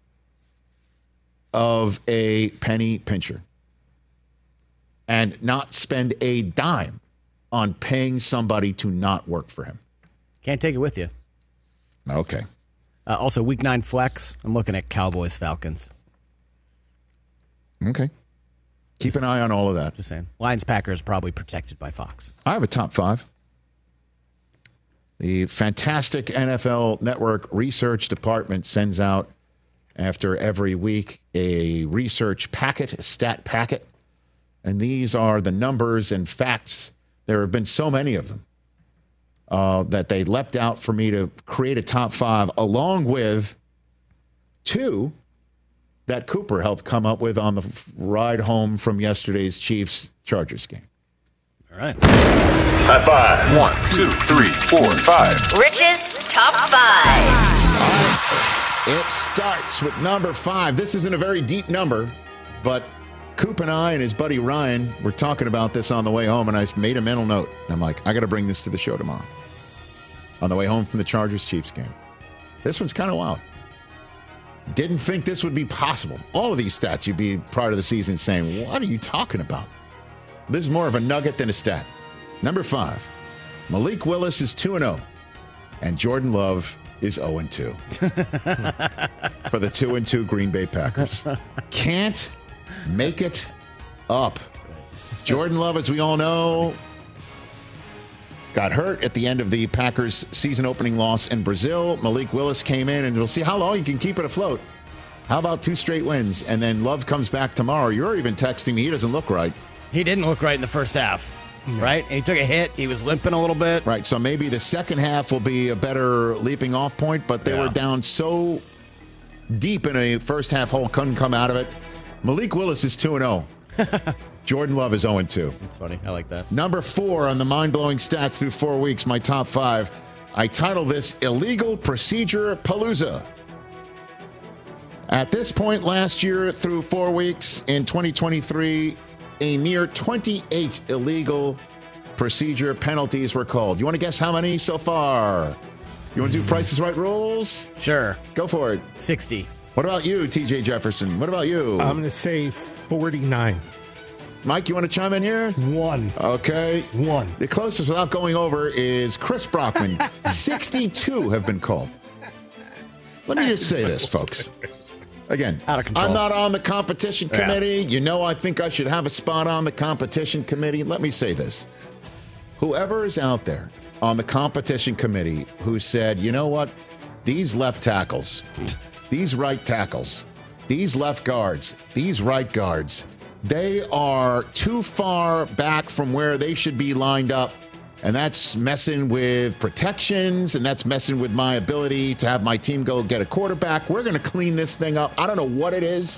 of a penny pincher and not spend a dime on paying somebody to not work for him. Can't take it with you. Okay. Uh, also, week nine flex. I'm looking at Cowboys Falcons. Okay. Keep just, an eye on all of that. Just saying. Lions Packers probably protected by Fox. I have a top five. The fantastic N F L Network research department sends out after every week a research packet, a stat packet. And these are the numbers and facts. There have been so many of them uh, that they leapt out for me to create a top five, along with two that Cooper helped come up with on the ride home from yesterday's Chiefs-Chargers game. All right. High five. One, two, three, four, five. Rich's top five. All right. It starts with number five. This isn't a very deep number, but Coop and I and his buddy Ryan were talking about this on the way home, and I made a mental note. I'm like, I got to bring this to the show tomorrow on the way home from the Chargers-Chiefs game. This one's kind of wild. Didn't think this would be possible. All of these stats you'd be prior to the season saying, what are you talking about? This is more of a nugget than a stat. Number five, Malik Willis is two and oh, and Jordan Love is oh and two for the two and two Green Bay Packers. Can't make it up. Jordan Love, as we all know, got hurt at the end of the Packers' season-opening loss in Brazil. Malik Willis came in, and we'll see how long he can keep it afloat. How about two straight wins, and then Love comes back tomorrow? You're even texting me. He doesn't look right. He didn't look right in the first half, right? And he took a hit. He was limping a little bit. Right, so maybe the second half will be a better leaping off point, but they yeah. were down so deep in a first-half hole, couldn't come out of it. Malik Willis is two and oh. Jordan Love is oh and two. That's funny. I like that. Number four on the mind-blowing stats through four weeks, my top five. I title this Illegal Procedure Palooza. At this point last year through four weeks in twenty twenty-three, a mere twenty-eight illegal procedure penalties were called. You want to guess how many so far? You want to do Price is Right rules? Sure. Go for it. sixty. What about you, T J Jefferson? What about you? I'm going to say forty-nine. Mike, you want to chime in here? One. Okay. One. The closest without going over is Chris Brockman. sixty-two have been called. Let me just say this, folks. Again, out of control. I'm not on the competition committee. Yeah. You know I think I should have a spot on the competition committee. Let me say this. Whoever is out there on the competition committee who said, you know what, these left tackles, these right tackles, these left guards, these right guards, they are too far back from where they should be lined up, and that's messing with protections, and that's messing with my ability to have my team go get a quarterback. We're going to clean this thing up. I don't know what it is,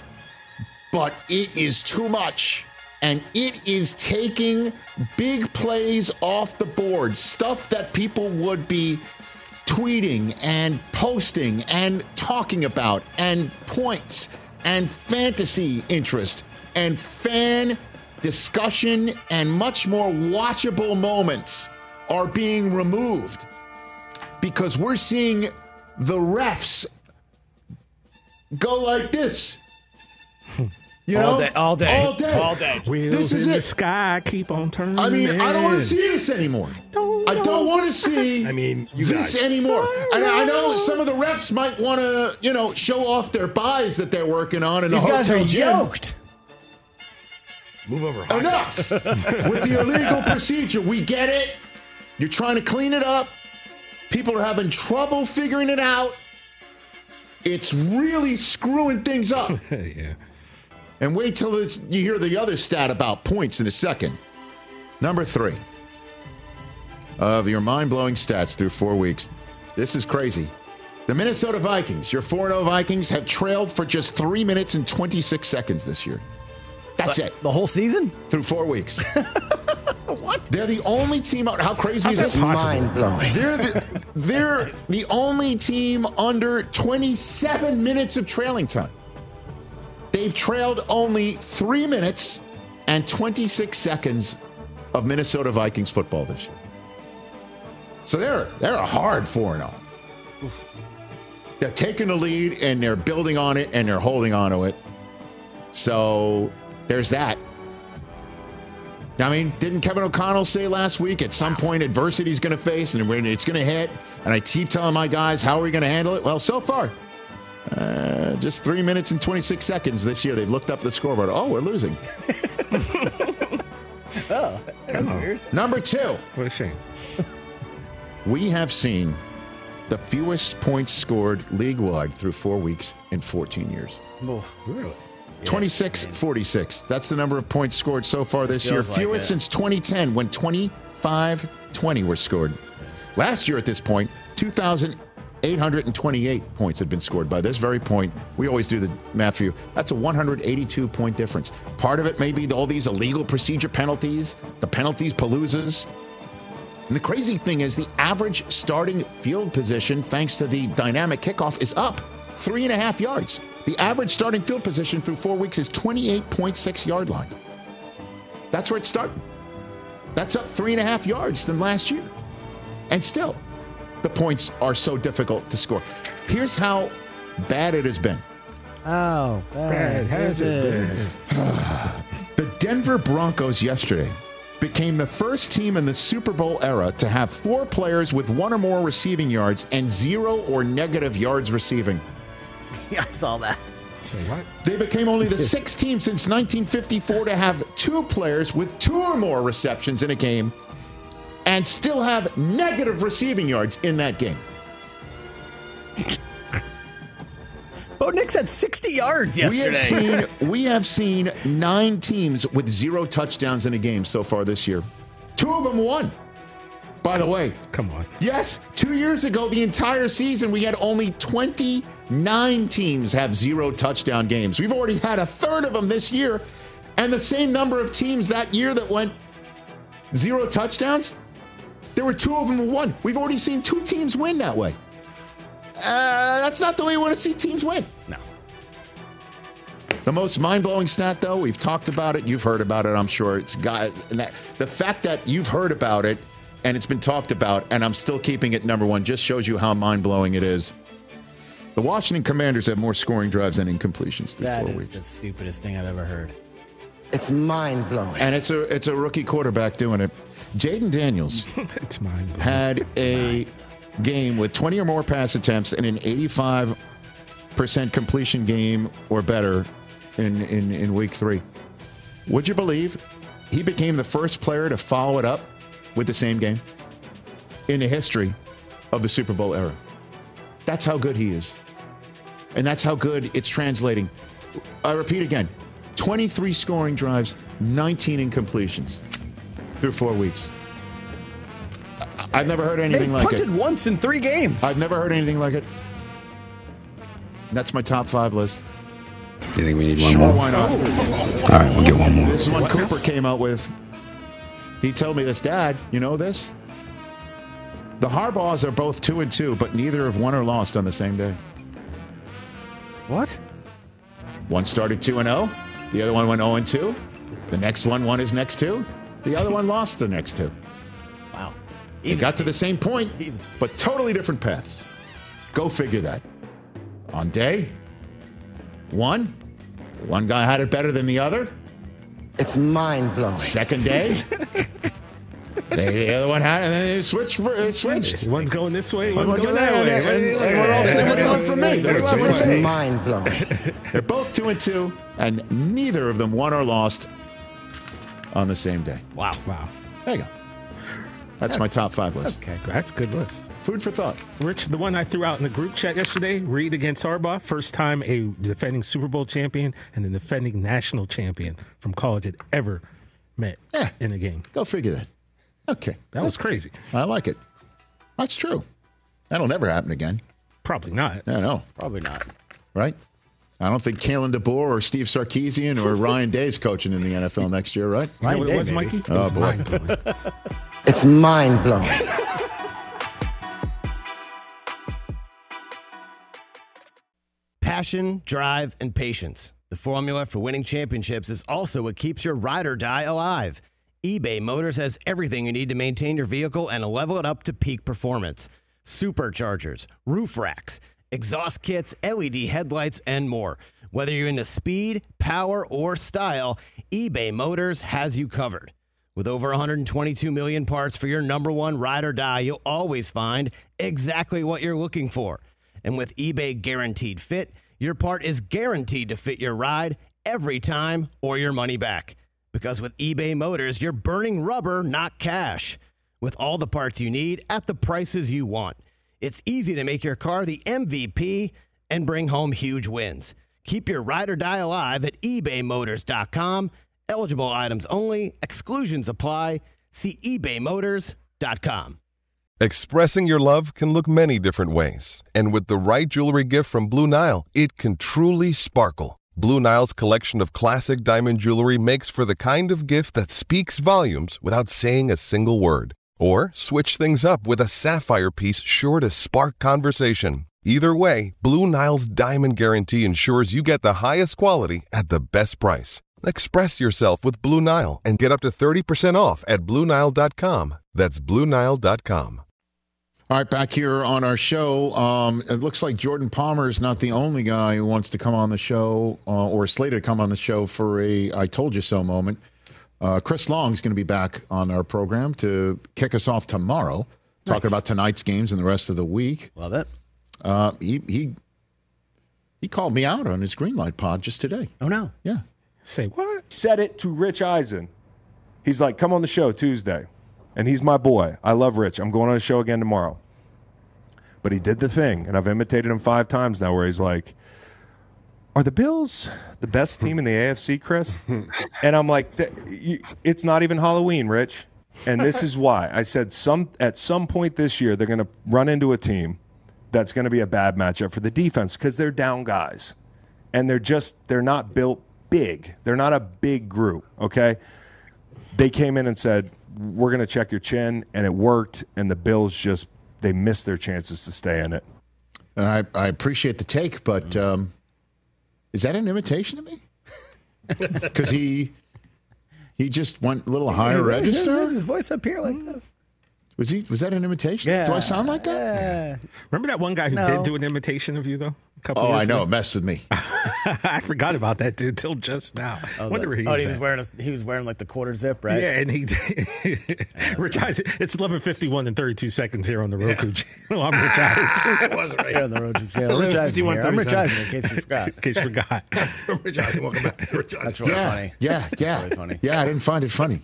but it is too much, and it is taking big plays off the board, stuff that people would be tweeting and posting and talking about, and points and fantasy interest and fan discussion and much more watchable moments are being removed because we're seeing the refs go like this. You all know? day, all day, all day, all day. Wheels this is in it. the sky keep on turning. I mean, I don't want to see this anymore. Don't I don't want to see I mean, you this guys. anymore. And I know some of the refs might want to, you know, show off their buys that they're working on in These the guys hotel are gym. yoked. Move over. Enough with the illegal procedure. We get it. You're trying to clean it up. People are having trouble figuring it out. It's really screwing things up. Yeah. And wait till it's, you hear the other stat about points in a second. Number three of your mind-blowing stats through four weeks. This is crazy. The Minnesota Vikings, your four and oh Vikings, have trailed for just three minutes and twenty-six seconds this year. That's the, it. The whole season? Through four weeks. What? They're the only team. How crazy How's is this? Mind blowing. They're the, they're the only team under twenty-seven minutes of trailing time. They've trailed only three minutes and twenty-six seconds of Minnesota Vikings football this year. So they're they're a hard four and oh. They're taking the lead and they're building on it and they're holding on to it. So there's that. I mean, didn't Kevin O'Connell say last week at some point adversity is going to face and it's going to hit? And I keep telling my guys, how are we going to handle it? Well, so far, uh, just three minutes and twenty-six seconds this year. They've looked up the scoreboard. Oh, we're losing. Oh, that's oh. weird. Number two. What a shame. We have seen the fewest points scored league-wide through four weeks in fourteen years. Oh, really? twenty-six forty-six. That's the number of points scored so far this year. Like Fewest it. since twenty ten when twenty-five twenty were scored. Last year at this point, two thousand eight hundred twenty-eight points had been scored. By this very point, we always do the math for you. That's a one hundred eighty-two point difference. Part of it may be all these illegal procedure penalties, the penalties paloozas. And the crazy thing is the average starting field position, thanks to the dynamic kickoff, is up three and a half yards. The average starting field position through four weeks is twenty-eight point six yard line. That's where it's starting. That's up three and a half yards than last year. And still, the points are so difficult to score. Here's how bad it has been. Oh, bad, Bad has it been? The Denver Broncos yesterday became the first team in the Super Bowl era to have four players with one or more receiving yards and zero or negative yards receiving. Yeah, I saw that. Say what? They became only the sixth team since nineteen fifty-four to have two players with two or more receptions in a game and still have negative receiving yards in that game. Bo Nix had sixty yards yesterday. We have seen, we have seen nine teams with zero touchdowns in a game so far this year. Two of them won. By the way. Come on. Yes, two years ago, the entire season, we had only twenty-nine teams have zero touchdown games. We've already had a third of them this year, and the same number of teams that year that went zero touchdowns, there were two of them who won. We've already seen two teams win that way. Uh, that's not the way we want to see teams win. No. The most mind-blowing stat, though, we've talked about it. You've heard about it, I'm sure. It's got and that, the fact that you've heard about it and it's been talked about, and I'm still keeping it number one, just shows you how mind-blowing it is. The Washington Commanders have more scoring drives than incompletions through That four is weeks. the stupidest thing I've ever heard. It's mind-blowing. And it's a it's a rookie quarterback doing it. Jaden Daniels It's mind-blowing. had a game with twenty or more pass attempts and an eighty-five percent completion game or better in, in, in week three. Would you believe he became the first player to follow it up with the same game in the history of the Super Bowl era? That's how good he is. And that's how good it's translating. I repeat again, twenty-three scoring drives, nineteen incompletions through four weeks. I've never heard anything they like it. punted once in three games. I've never heard anything like it. That's my top five list. Do you think we need one Sure, more? why not? All right, we'll get one more. This is one Cooper came out with. He told me this, Dad, you know this? The Harbaughs are both two and two, but neither have won or lost on the same day. What? One started two and oh. The other one went oh and two. The next one won his next two. The other one lost the next two. Wow. They got to the same point, but totally different paths. Go figure that. On day one, one guy had it better than the other. It's mind-blowing. Second day, they, the other one had it, and then they switched. They switched. One's going this way, one's, One's going going that way. and, and, and we're all saying, what do you want from me? They're two and It's two. mind-blowing. They're both two and two, and neither of them won or lost on the same day. Wow. Wow. There you go. That's my top five list. Okay, that's a good list. Food for thought. Rich, the one I threw out in the group chat yesterday, Reed against Harbaugh, first time a defending Super Bowl champion and the defending national champion from college had ever met Yeah. in a game. Go figure that. Okay. That was crazy. I like it. That's true. That'll never happen again. Probably not. I know. Probably not. Right? I don't think Kalen DeBoer or Steve Sarkisian or Ryan Day's coaching in the N F L next year, right? You know what it was, Mikey? It Oh, was boy. mind-blowing. It's mind-blowing. Passion, drive, and patience. The formula for winning championships is also what keeps your ride or die alive. eBay Motors has everything you need to maintain your vehicle and level it up to peak performance. Superchargers, roof racks, exhaust kits, L E D headlights, and more. Whether you're into speed, power, or style, eBay Motors has you covered. With over one hundred twenty-two million parts for your number one ride or die, you'll always find exactly what you're looking for. And with eBay Guaranteed Fit, your part is guaranteed to fit your ride every time or your money back. Because with eBay Motors, you're burning rubber, not cash. With all the parts you need at the prices you want. It's easy to make your car the M V P and bring home huge wins. Keep your ride or die alive at ebay motors dot com. Eligible items only. Exclusions apply. See ebay motors dot com. Expressing your love can look many different ways. And with the right jewelry gift from Blue Nile, it can truly sparkle. Blue Nile's collection of classic diamond jewelry makes for the kind of gift that speaks volumes without saying a single word. Or switch things up with a sapphire piece sure to spark conversation. Either way, Blue Nile's Diamond Guarantee ensures you get the highest quality at the best price. Express yourself with Blue Nile and get up to thirty percent off at blue nile dot com. That's blue nile dot com. All right, back here on our show. Um, it looks like Jordan Palmer is not the only guy who wants to come on the show uh, or slated to come on the show for a I told you so moment. Uh, Chris Long is going to be back on our program to kick us off tomorrow, Nice. talking about tonight's games and the rest of the week. Love it. Uh, he he he called me out on his Greenlight pod just today. Oh, no. Yeah. Say what? Said it to Rich Eisen. He's like, come on the show Tuesday. And he's my boy. I love Rich. I'm going on the show again tomorrow. But he did the thing, and I've imitated him five times now, where he's like, are the Bills the best team in the A F C, Chris? And I'm like, it's not even Halloween, Rich. And this is why. I said some at some point this year, they're going to run into a team that's going to be a bad matchup for the defense because they're down guys. And they're just, they're not built big. They're not a big group, okay? They came in and said, we're going to check your chin, and it worked, and the Bills just, they missed their chances to stay in it. And I, I appreciate the take, but um, is that an imitation of me? Because he he just went a little higher register. His voice up here like this. Was he? Was that an imitation? Yeah. Do I sound like that? Yeah. Remember that one guy who No. did do an imitation of you, though? A couple Oh, years I know. ago? It messed with me. I forgot about that dude till just now. Oh, Wonder the- where he oh, was he was at. wearing a, he was wearing like the quarter zip, right? Yeah, and he Rich Eisen. It's eleven fifty-one and thirty-two seconds here on the Roku channel. I'm Rich Eisen. It wasn't right Here on the Roku channel. Rich Eisen here. I'm Rich Eisen, in case you forgot. In case you forgot. Rich Eisen, welcome back. Rich Eisen. That's really yeah, funny. yeah, yeah. really funny. Yeah, I didn't find it funny.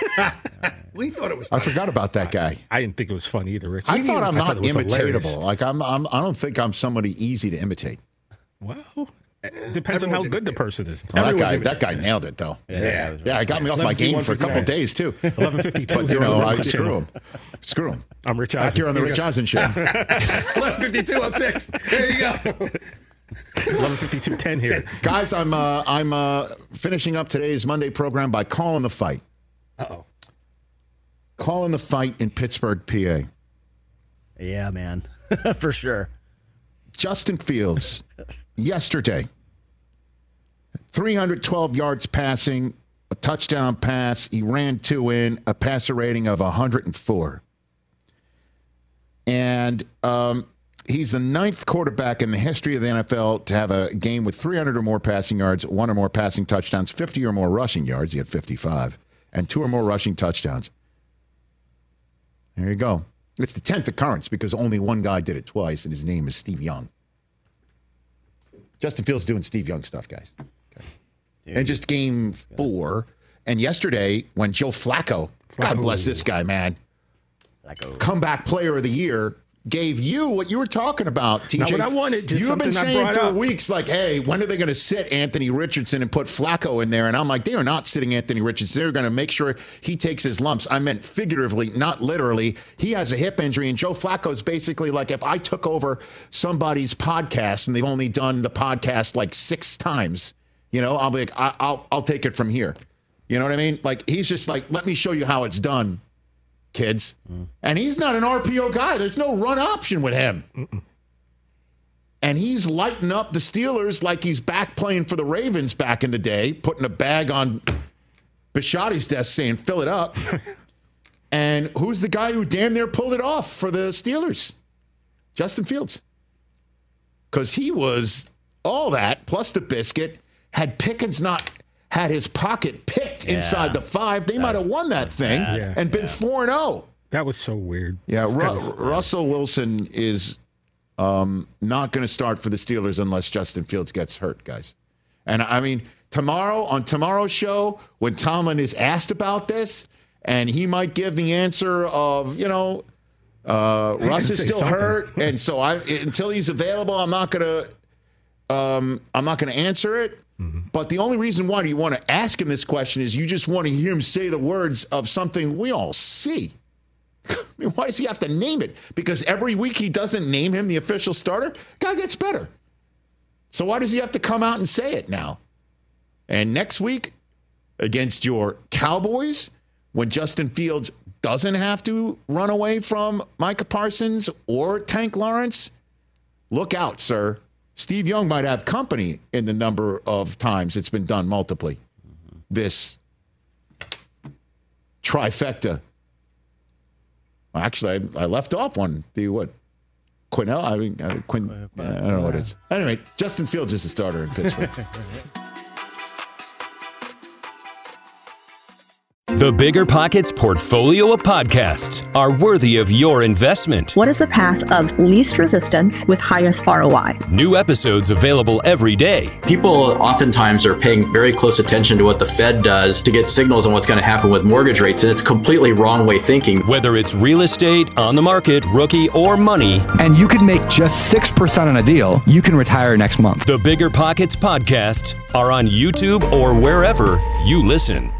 We thought it was. I forgot about that guy. I didn't think it was funny either, Rich. I You thought didn't- I'm I not thought it was hilarious. imitatable. Like I'm, I'm, I don't think I'm somebody easy to imitate. Well, it depends on how good the person is. Well, that Everyone's guy, imitating. that guy nailed it though. Yeah, that guy was yeah, it got me off my game for a couple of days too. eleven fifty-two. But you here on know, the I Roku screw channel. him. Screw him. I'm Rich Back Eisen. here on the Rich Eisen show. eleven fifty-two oh six. There you go. eleven fifty-two ten here. Guys, I'm uh, I'm uh, finishing up today's Monday program by calling the fight. Uh-oh. Calling the fight in Pittsburgh, P A. Yeah, man. For sure. Justin Fields, yesterday, three hundred twelve yards passing, a touchdown pass. He ran two in, a passer rating of one hundred four. And um, he's the ninth quarterback in the history of the N F L to have a game with three hundred or more passing yards, one or more passing touchdowns, fifty or more rushing yards. He had fifty-five, and two or more rushing touchdowns. There you go. It's the tenth occurrence because only one guy did it twice, and his name is Steve Young. Justin Fields doing Steve Young stuff, guys. Okay. And just game four. And yesterday, when Joe Flacco, God bless this guy, man, Flacco. comeback player of the year, gave you what you were talking about, T J. Now, what I wanted, just You've been something I saying brought for up. weeks, like, hey, when are they going to sit Anthony Richardson and put Flacco in there? And I'm like, they are not sitting Anthony Richardson. They're going to make sure he takes his lumps. I meant figuratively, not literally. He has a hip injury, and Joe Flacco is basically like if I took over somebody's podcast and they've only done the podcast like six times, you know, I'll be like, I- I'll I'll take it from here. You know what I mean? Like, he's just like, let me show you how it's done, kids. Mm. And he's not an R P O guy. There's no run option with him. Mm-mm. And he's lighting up the Steelers like he's back playing for the Ravens back in the day, putting a bag on Bisciotti's desk saying, fill it up. And who's the guy who damn near pulled it off for the Steelers? Justin Fields. Because he was all that, plus the biscuit. Had Pickens not had his pocket picked Yeah. inside the five, they might have won that thing Yeah. and been four and oh. That was so weird. Yeah, It's Ru- kinda- Russell Wilson is um, not going to start for the Steelers unless Justin Fields gets hurt, guys. And I mean, tomorrow, on tomorrow's show, when Tomlin is asked about this, and he might give the answer of, you know, uh, He Russ should is say still something. hurt, and so I until he's available, I'm not going to um, I'm not going to answer it. Mm-hmm. But the only reason why you want to ask him this question is you just want to hear him say the words of something we all see. I mean, why does he have to name it? Because every week he doesn't name him the official starter, guy gets better. So why does he have to come out and say it now? And next week against your Cowboys, when Justin Fields doesn't have to run away from Micah Parsons or Tank Lawrence, look out, sir. Steve Young might have company in the number of times it's been done multiply. Mm-hmm. This trifecta. Actually, I, I left off one. The what? Quinnell? I mean, uh, Quinn. I don't know what it is. Anyway, Justin Fields is the starter in Pittsburgh. The Bigger Pockets portfolio of podcasts are worthy of your investment. What is the path of least resistance with highest R O I? New episodes available every day. People oftentimes are paying very close attention to what the Fed does to get signals on what's going to happen with mortgage rates, and it's completely wrong way thinking. Whether it's real estate, on the market, rookie, or money. And you could make just six percent on a deal. You can retire next month. The Bigger Pockets podcasts are on YouTube or wherever you listen.